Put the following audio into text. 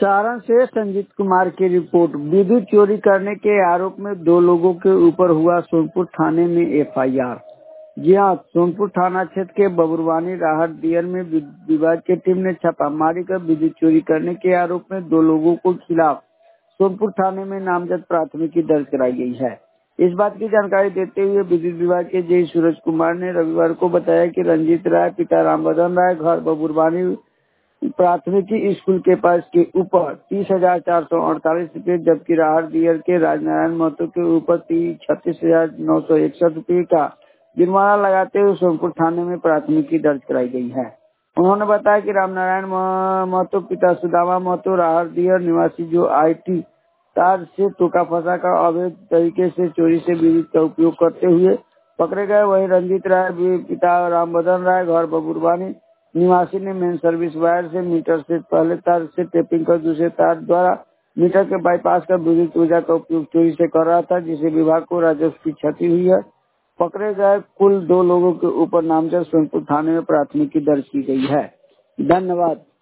सारण से संजीत कुमार की रिपोर्ट। विद्युत चोरी करने के आरोप में 2 लोगों के ऊपर हुआ सोनपुर थाने में एफआईआर। जी हाँ, सोनपुर थाना क्षेत्र के बबुरवानी राहत दियर में विभाग की टीम ने छापामारी कर विद्युत चोरी करने के आरोप में 2 लोगों के खिलाफ सोनपुर थाने में नामजद प्राथमिकी दर्ज कराई गई है। इस बात की जानकारी देते हुए विद्युत विभाग के जेई सूरज कुमार ने रविवार को बताया कि रंजीत राय पिता रामबदन राय घर बबुरवानी प्राथमिकी स्कूल के पास के ऊपर 30,448 रूपए, जबकि राहत दियर के राजनारायण महतो के ऊपर 36,961 रूपए का जुर्माना लगाते हुए सोनपुर थाने में प्राथमिकी दर्ज कराई गई है। उन्होंने बताया कि रामनारायण महतो पिता सुदामा महतो राहत दियर निवासी, जो IT तार से टोका फंसा का अवैध तरीके से चोरी से विद्युत का उपयोग करते हुए पकड़े गए। वहीं रंजीत राय पिता रामबदन राय घर बबुरवानी निवासी ने मेन सर्विस वायर से मीटर से पहले तार से टेपिंग कर दूसरे तार द्वारा मीटर के बाईपास कर विद्युत ऊर्जा का उपयोग चोरी से कर रहा था, जिसे विभाग को राजस्व की क्षति हुई है। पकड़े गए कुल 2 लोगों के ऊपर नामजद सोनपुर थाने में प्राथमिकी दर्ज की गई है। धन्यवाद।